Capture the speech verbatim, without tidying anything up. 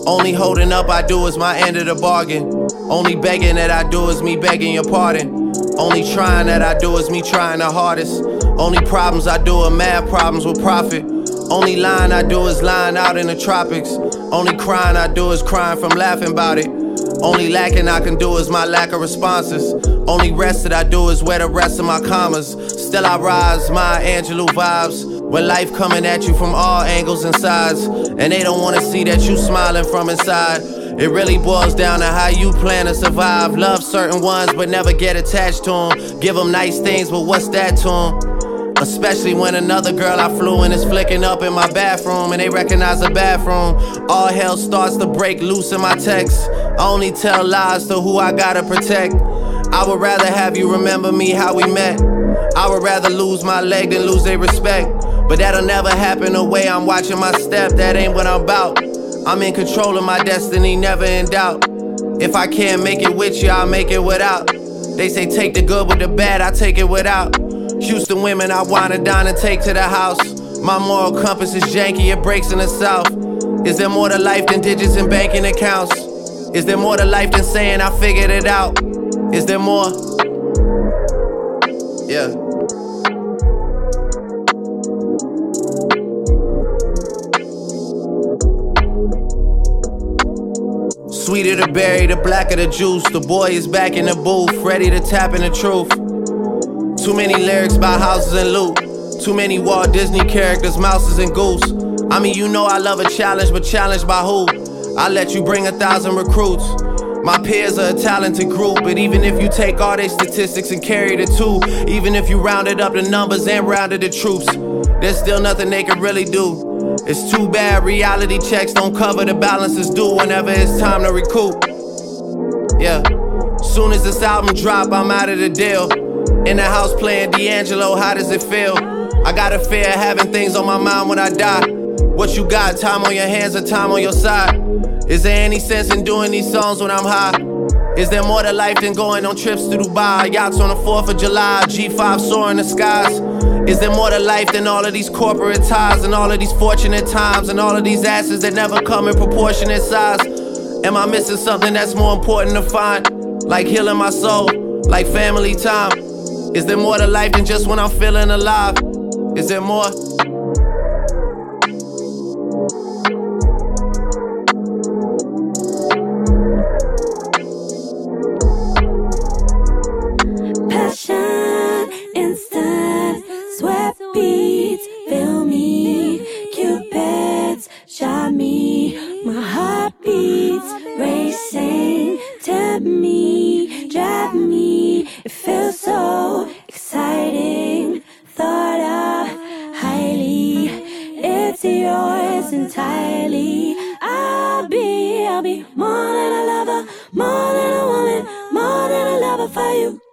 Only holding up I do is my end of the bargain. Only begging that I do is me begging your pardon. Only trying that I do is me trying the hardest. Only problems I do are mad problems with profit. Only lying I do is lying out in the tropics. Only crying I do is crying from laughing about it. Only lacking I can do is my lack of responses. Only rest that I do is wear the rest of my commas. Still I rise, my Angelou vibes. When life coming at you from all angles and sides, and they don't wanna see that you smiling from inside. It really boils down to how you plan to survive. Love certain ones but never get attached to them. Give them nice things but what's that to them? Especially when another girl I flew in is flicking up in my bathroom and they recognize the bathroom. All hell starts to break loose in my texts. I only tell lies to who I gotta protect. I would rather have you remember me how we met. I would rather lose my leg than lose their respect. But that'll never happen the way I'm watching my step. That ain't what I'm about. I'm in control of my destiny, never in doubt. If I can't make it with you, I'll make it without. They say take the good with the bad, I take it without. Houston women I wanna dine and take to the house. My moral compass is janky, it breaks in the south. Is there more to life than digits and banking accounts? Is there more to life than saying I figured it out? Is there more? Yeah. Sweeter the berry, the blacker the juice. The boy is back in the booth, ready to tap in the truth. Too many lyrics about houses and loot. Too many Walt Disney characters, mouses and goose. I mean, you know I love a challenge, but challenged by who? I let you bring a thousand recruits. My peers are a talented group, but even if you take all their statistics and carry the two, even if you rounded up the numbers and rounded the troops, there's still nothing they can really do. It's too bad reality checks don't cover the balances due whenever it's time to recoup. Yeah, soon as this album drop, I'm out of the deal. In the house playing D'Angelo, how does it feel? I got a fear of having things on my mind when I die. What you got, time on your hands or time on your side? Is there any sense in doing these songs when I'm high? Is there more to life than going on trips to Dubai? Yachts on the fourth of July, G five soaring the skies. Is there more to life than all of these corporate ties and all of these fortunate times and all of these asses that never come in proportionate size? Am I missing something that's more important to find? Like healing my soul, like family time. Is there more to life than just when I'm feeling alive? Is there more? Passion, instant, sweat beats, fill me, Cupids, shot me, my heart beats, racing, tempt me, drive me, it feels so exciting, thought of highly, it's yours entirely, I'll be, I'll be more than a lover, more than a woman, more than a lover for you.